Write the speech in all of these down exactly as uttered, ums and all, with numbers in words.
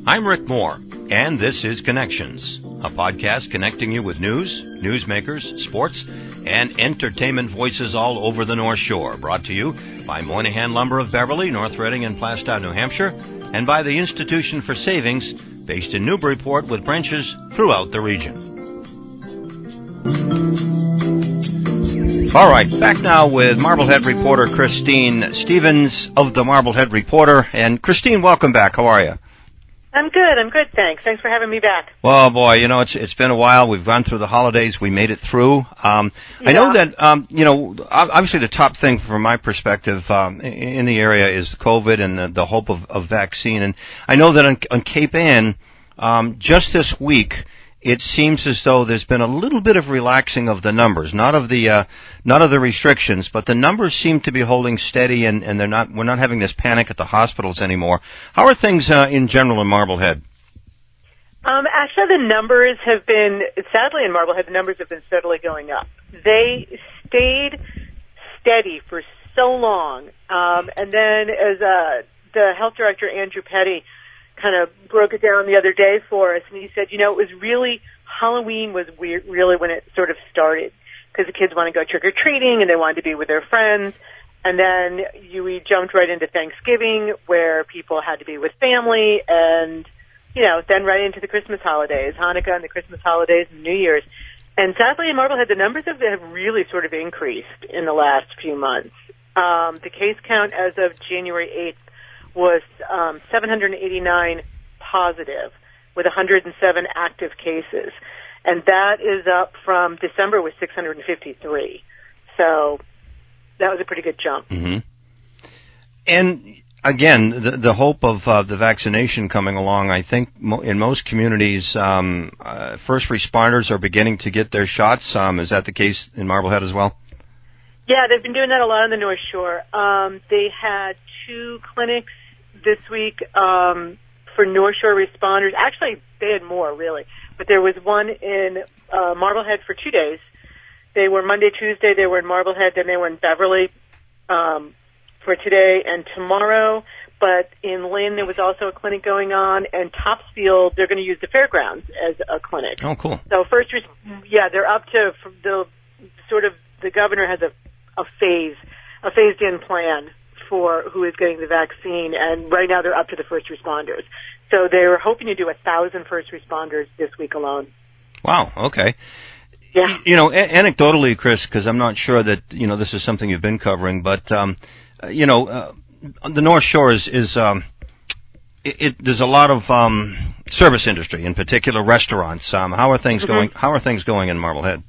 I'm Rick Moore, and this is Connections, a podcast connecting you with news, newsmakers, sports, and entertainment voices all over the North Shore, brought to you by Moynihan Lumber of Beverly, North Reading, and Plastow, New Hampshire, and by the Institution for Savings, based in Newburyport with branches throughout the region. All right, back now with Marblehead reporter Christine Stevens of the Marblehead Reporter. And Christine, welcome back. How are you? I'm good. I'm good, thanks. Thanks for having me back. Well, boy, you know, it's it's been a while. We've gone through the holidays. We made it through. Um, yeah. I know that, um, you know, obviously the top thing from my perspective um, in the area is COVID and the, the hope of, of vaccine. And I know that on, on Cape Ann, um, just this week, it seems as though there's been a little bit of relaxing of the numbers, not of the uh, not of the restrictions, but the numbers seem to be holding steady, and, and they're not. We're not having this panic at the hospitals anymore. How are things uh, in general in Marblehead? Um, actually, the numbers have been, sadly in Marblehead, the numbers have been steadily going up. They stayed steady for so long, um, and then as uh, the health director Andrew Petty kind of broke it down the other day for us, and he said, you know, it was really, Halloween was weird, really when it sort of started, because the kids want to go trick-or-treating, and they wanted to be with their friends, and then you, we jumped right into Thanksgiving, where people had to be with family, and, you know, then right into the Christmas holidays, Hanukkah and the Christmas holidays and New Year's. And sadly in Marblehead, the numbers have, have really sort of increased in the last few months. Um, the case count as of January eighth was um, seven hundred eighty-nine positive with one hundred seven active cases. And that is up from December with six hundred fifty-three. So that was a pretty good jump. Mm-hmm. And again, the, the hope of uh, the vaccination coming along, I think mo- in most communities, um, uh, first responders are beginning to get their shots. Um, is that the case in Marblehead as well? Yeah, they've been doing that a lot on the North Shore. Um, they had two clinics this week um, for North Shore responders. Actually, they had more, really. But there was one in uh, Marblehead for two days. They were Monday, Tuesday, they were in Marblehead, then they were in Beverly um, for today and tomorrow. But in Lynn, there was also a clinic going on, and Topsfield, they're going to use the fairgrounds as a clinic. Oh, cool. So first, yeah, they're up to the sort of, the governor has a, a phase, a phased-in plan for who is getting the vaccine, and right now they're up to the first responders. So they're hoping to do a thousand first responders this week alone. Wow, okay. Yeah. You know, a- anecdotally, Chris, because I'm not sure that, you know, this is something you've been covering, but, um, you know, uh, the North Shore is, is um, it, it, there's a lot of um, service industry, in particular restaurants. Um, how are things mm-hmm. going? How are things going in Marblehead?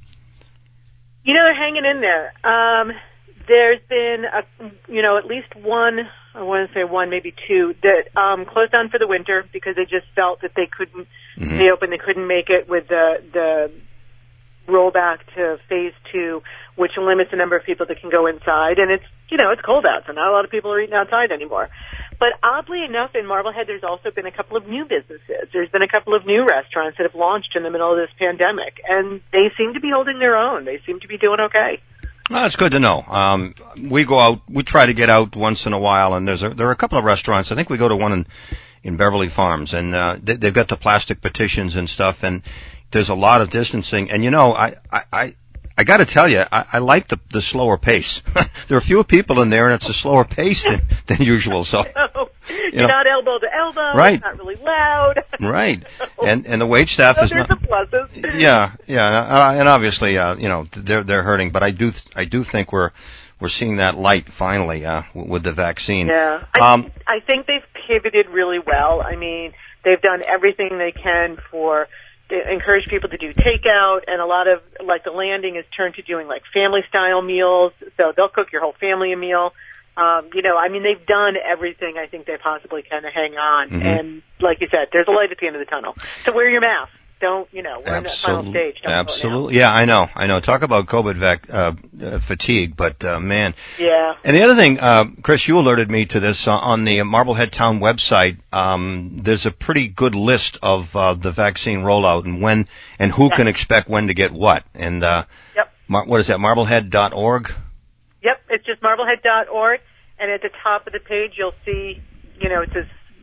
You know, they're hanging in there. Um, There's been, a, you know, at least one, I want to say one, maybe two, that um, closed down for the winter because they just felt that they couldn't, mm-hmm. they opened, they couldn't make it with the, the rollback to phase two, which limits the number of people that can go inside. And it's, you know, it's cold out, so not a lot of people are eating outside anymore. But oddly enough, in Marblehead, there's also been a couple of new businesses. There's been a couple of new restaurants that have launched in the middle of this pandemic, and they seem to be holding their own. They seem to be doing okay. Well, that's good to know. Um, we go out, we try to get out once in a while, and there's a, there are a couple of restaurants. I think we go to one in, in Beverly Farms, and uh, they, they've got the plastic partitions and stuff, and there's a lot of distancing. And you know, I I I, I got to tell you, I, I like the the slower pace. There are fewer people in there, and it's a slower pace than than usual. So no, you you're know, not elbow to elbow. Right. It's not really loud. Right. And and the wait staff so is there's not. the pluses. Yeah, yeah, uh, and obviously, uh, you know, they're they're hurting, but I do I do think we're we're seeing that light finally uh, with the vaccine. Yeah, I, um, I think they've pivoted really well. I mean, they've done everything they can for to encourage people to do takeout, and a lot of like the landing is turned to doing like family style meals. So they'll cook your whole family a meal. Um, you know, I mean, they've done everything I think they possibly can to hang on. Mm-hmm. And like you said, there's a light at the end of the tunnel. So wear your mask. Don't, you know, we're Absolutely. in that final stage. Don't Absolutely. Yeah, I know. I know. Talk about COVID vac, uh, uh, fatigue, but, uh, man. Yeah. And the other thing, uh, Chris, you alerted me to this uh, on the Marblehead Town website. Um, there's a pretty good list of, uh, the vaccine rollout and when, and who yeah. can expect when to get what. And, uh, yep. Mar- what is that, marblehead dot org? Yep. It's just marblehead dot org. And at the top of the page, you'll see, you know, it says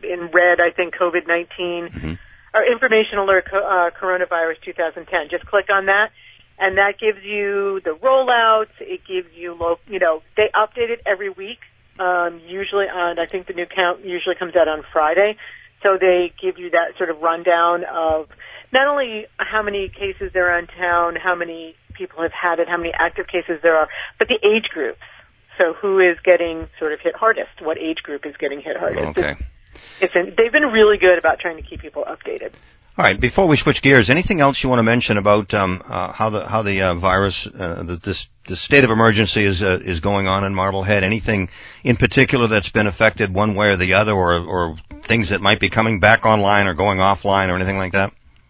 in red, I think, COVID nineteen, mm-hmm. or Information Alert uh, Coronavirus twenty ten. Just click on that, and that gives you the rollouts. It gives you, low, you know, they update it every week, um, usually on, I think the new count usually comes out on Friday. So they give you that sort of rundown of not only how many cases there are in town, how many people have had it, how many active cases there are, but the age groups. So who is getting sort of hit hardest? What age group is getting hit hardest? Okay. It's, it's they've been really good about trying to keep people updated. All right. Before we switch gears, anything else you want to mention about um, uh, how the how the uh, virus, uh, the, this the state of emergency is uh, is going on in Marblehead? Anything in particular that's been affected one way or the other, or or things that might be coming back online or going offline or anything like that?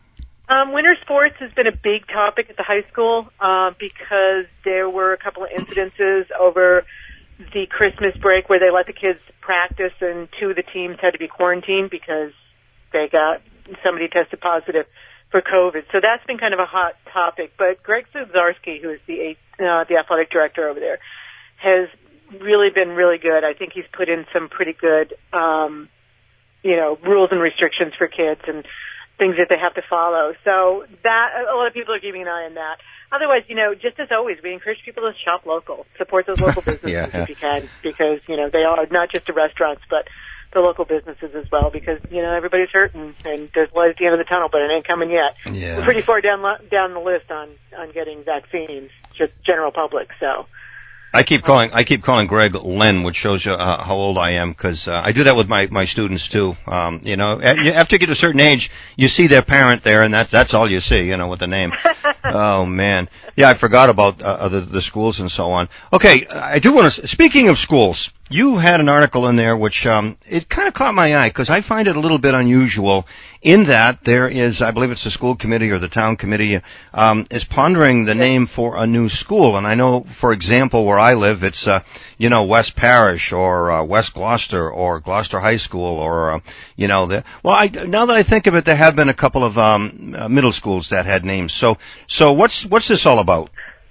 Um, winter sports has been a big topic at the high school uh, because there were a couple of incidences over the Christmas break where they let the kids practice, and two of the teams had to be quarantined because they got somebody tested positive for COVID. So that's been kind of a hot topic. But Greg Zubzarski, who is the uh, the athletic director over there, has really been really good. I think he's put in some pretty good, um, you know, rules and restrictions for kids and things that they have to follow. So that, a lot of people are keeping an eye on that. Otherwise, you know, just as always, we encourage people to shop local, support those local businesses yeah, yeah. if you can, because, you know, they are not just the restaurants, but the local businesses as well, because, you know, everybody's hurting and there's light at the end of the tunnel, but it ain't coming yet. Yeah. We're pretty far down down the list on, on getting vaccines, just general public, so. I keep calling. I keep calling Greg Len, which shows you uh, how old I am, because uh, I do that with my my students too. Um, you know, after you get to a certain age, you see their parent there, and that's that's all you see. You know, with the name. Oh man, yeah, I forgot about uh, the the schools and so on. Okay, I do want to. Speaking of schools, you had an article in there which um, it kind of caught my eye because I find it a little bit unusual. In that there is, I believe it's the school committee or the town committee, um, is pondering the name for a new school. And I know, for example, where I live, it's, uh, you know, West Parish or uh, West Gloucester or Gloucester High School or, uh, you know, the, well, I, now that I think of it, there have been a couple of um, uh, middle schools that had names. So, so what's what's this all about?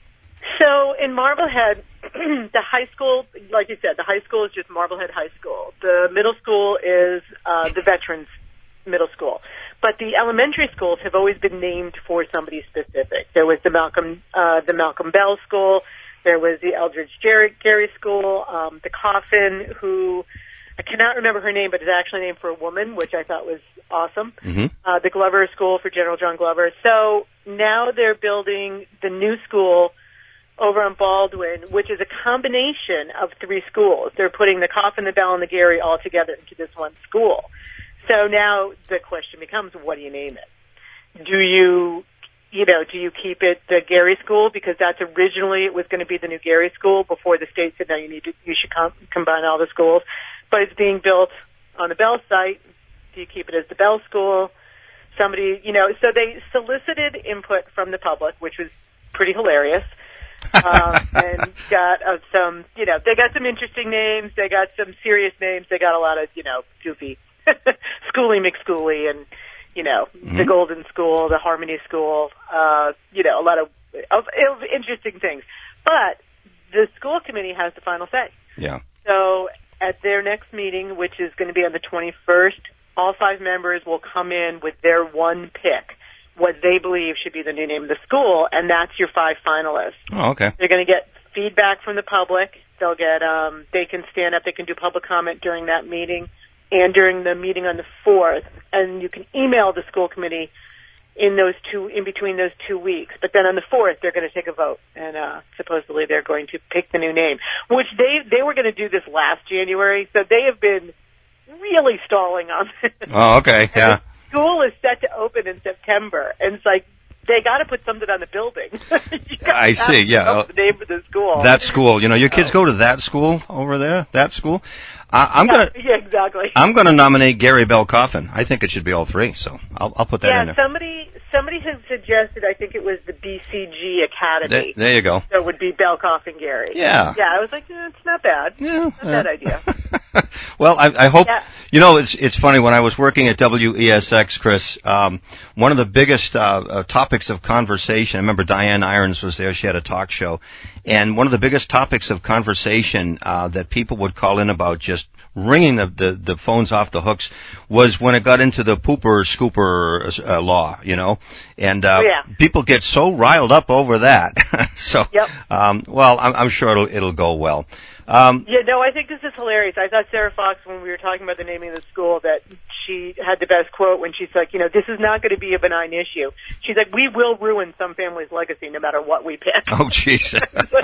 So in Marblehead, the high school, like you said, the high school is just Marblehead High School. The middle school is uh, the Veterans Middle School. But the elementary schools have always been named for somebody specific. There was the Malcolm, uh, the Malcolm Bell School. There was the Eldridge Gary School, um, the Coffin, who I cannot remember her name, but is actually named for a woman, which I thought was awesome. Mm-hmm. Uh, the Glover School for General John Glover. So now they're building the new school over on Baldwin, which is a combination of three schools. They're putting the Coffin, the Bell, and the Gary all together into this one school. So now the question becomes, what do you name it? Do you, you know, do you keep it the Gary School because that's originally it was going to be the new Gary School before the state said no, you need to, you should com- combine all the schools, but it's being built on the Bell site. Do you keep it as the Bell School? Somebody, you know, so they solicited input from the public, which was pretty hilarious. um, and got uh, some, you know, they got some interesting names, they got some serious names, they got a lot of, you know, goofy Schooly McSchooly and, you know, mm-hmm. the Golden School, the Harmony School, uh, you know, a lot of, of, of interesting things. But the school committee has the final say. Yeah. So at their next meeting, which is going to be on the twenty-first, all five members will come in with their one pick, what they believe should be the new name of the school, and that's your five finalists. Oh, okay. They're going to get feedback from the public. They'll get, um, they can stand up, they can do public comment during that meeting and during the meeting on the fourth, and you can email the school committee in those two, in between those two weeks. But then on the fourth, they're going to take a vote, and uh, supposedly they're going to pick the new name, which they they were going to do this last January, so they have been really stalling on this. Oh, okay, yeah. School is set to open in September, and it's like they got to put something on the building. I see. Yeah, the name of the school. That school. You know, your kids go to that school over there. That school. Uh, I'm yeah, gonna. Yeah, exactly. I'm gonna nominate Gary Bell Coffin. I think it should be all three. So I'll I'll put that yeah, in there. Yeah, somebody somebody has suggested. I think it was the B C G Academy. There, there you go. So it would be Bell Coffin Gary. Yeah. Yeah, I was like, eh, it's not bad. Yeah. Not a bad idea. Well, I, I hope, yeah. you know, it's it's funny, when I was working at W E S X, Chris, um, one of the biggest uh, uh, topics of conversation, I remember Diane Irons was there, she had a talk show, and one of the biggest topics of conversation uh, that people would call in about just ringing the, the, the phones off the hooks was when it got into the pooper scooper uh, law, you know, and uh, oh, yeah. people get so riled up over that. so, yep. um, well, I'm, I'm sure it'll it'll go well. Um, yeah, no, I think this is hilarious. I thought Sarah Fox, when we were talking about the naming of the school, that she had the best quote when she's like, you know, this is not going to be a benign issue. She's like, we will ruin some family's legacy no matter what we pick. Oh, jeez. she's,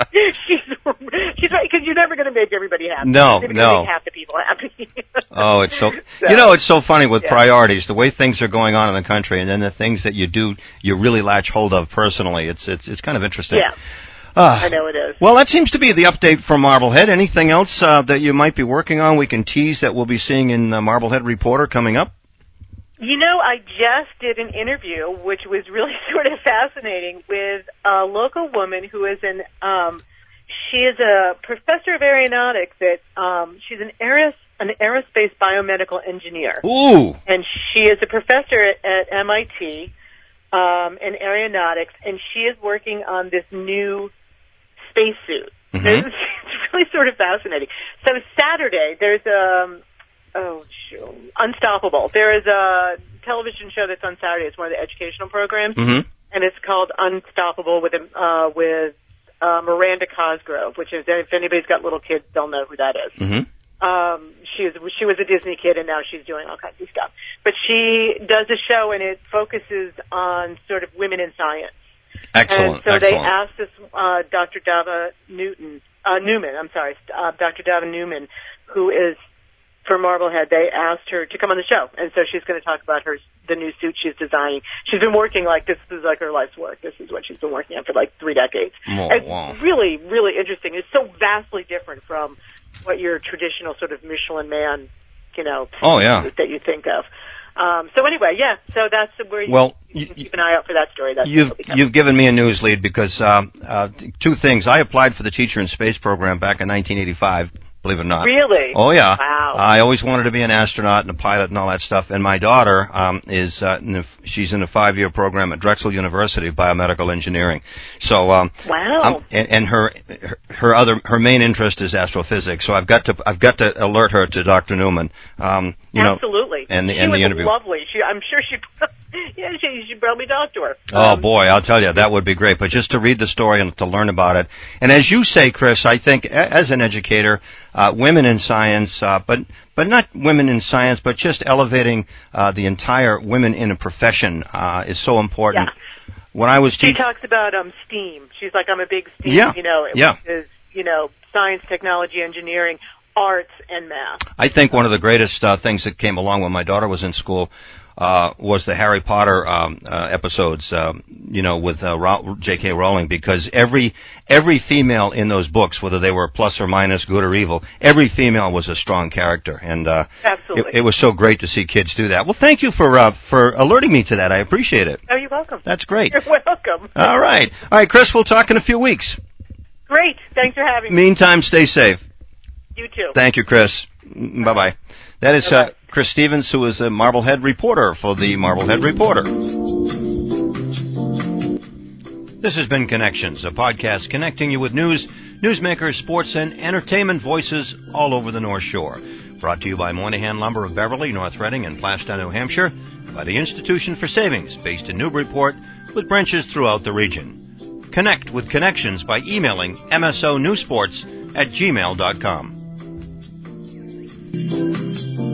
she's right, because you're never going to make everybody happy. No, you're no. Make half the people happy. Oh, it's so, so, you know, it's so funny with yeah. priorities, the way things are going on in the country, and then the things that you do, you really latch hold of personally. It's, it's, it's kind of interesting. Yeah. Uh, I know it is. Well, that seems to be the update from Marblehead. Anything else uh, that you might be working on? We can tease that we'll be seeing in the Marblehead Reporter coming up. You know, I just did an interview, which was really sort of fascinating, with a local woman who is an, um, she is a professor of aeronautics at, um, she's an aeros, an aerospace biomedical engineer. Ooh. And she is a professor at, at M I T, um, in aeronautics, and she is working on this new spacesuit. Mm-hmm. It's, it's really sort of fascinating. So Saturday, there's a, um, oh, shoot, Unstoppable. There is a television show that's on Saturday. It's one of the educational programs, mm-hmm. and it's called Unstoppable with uh, with uh, Miranda Cosgrove, which is, if anybody's got little kids, they'll know who that is. Mm-hmm. Um, she is, she was a Disney kid, and now she's doing all kinds of stuff. But she does a show, and it focuses on sort of women in science. Excellent. And so excellent. they asked this uh, Doctor Dava Newton, uh, Newman. I'm sorry, uh, Doctor Dava Newman, who is for Marblehead. They asked her to come on the show, and so she's going to talk about her the new suit she's designing. She's been working like this is like her life's work. This is what she's been working on for like three decades. Oh, it's wow. really, really interesting. It's so vastly different from what your traditional sort of Michelin Man, you know, oh yeah, that you think of. Um, so anyway, yeah. So that's where you, well, you can keep an eye out for that story. That's you've you've given me a news lead because um, uh, two things. I applied for the Teacher in Space program back in nineteen eighty-five. Believe it or not. Really? Oh yeah. Wow. I always wanted to be an astronaut and a pilot and all that stuff. And my daughter um, is uh, in a, she's in a five-year program at Drexel University of Biomedical Engineering. So um, wow. Um, and, and her her other her main interest is astrophysics. So I've got to I've got to alert her to Doctor Newman. Um, you Absolutely. know, and the she and was the interview. Lovely. She, I'm sure she. Yeah, she should probably talk to her. Oh um, boy, I'll tell you, that would be great. But just to read the story and to learn about it. And as you say, Chris, I think as an educator, uh, women in science, uh, but, but not women in science, but just elevating, uh, the entire women in a profession, uh, is so important. Yeah. When I was She te- talks about, um, STEAM. She's like, I'm a big STEAM, yeah. you know, it yeah. is, you know, science, technology, engineering, arts, and math. I think one of the greatest, uh, things that came along when my daughter was in school Uh, was the Harry Potter um, uh, episodes, um, you know, with uh, Ro- J K. Rowling, because every every female in those books, whether they were plus or minus, good or evil, every female was a strong character, and uh, Absolutely. It, it was so great to see kids do that. Well, thank you for uh, for alerting me to that. I appreciate it. Oh, you're welcome. That's great. You're welcome. All right, all right, Chris. We'll talk in a few weeks. Great. Thanks for having me. Meantime, stay safe. You too. Thank you, Chris. Bye bye. That is uh, Chris Stevens, who is a Marblehead reporter for the Marblehead Reporter. This has been Connections, a podcast connecting you with news, newsmakers, sports, and entertainment voices all over the North Shore. Brought to you by Moynihan Lumber of Beverly, North Reading, and Plastown, New Hampshire, by the Institution for Savings, based in Newburyport, with branches throughout the region. Connect with Connections by emailing m s o newsports at gmail dot com.